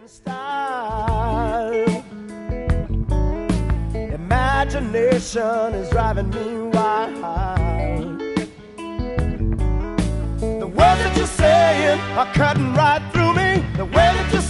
style. Imagination is driving me wild. The words that you're saying are cutting right through me. The way that you're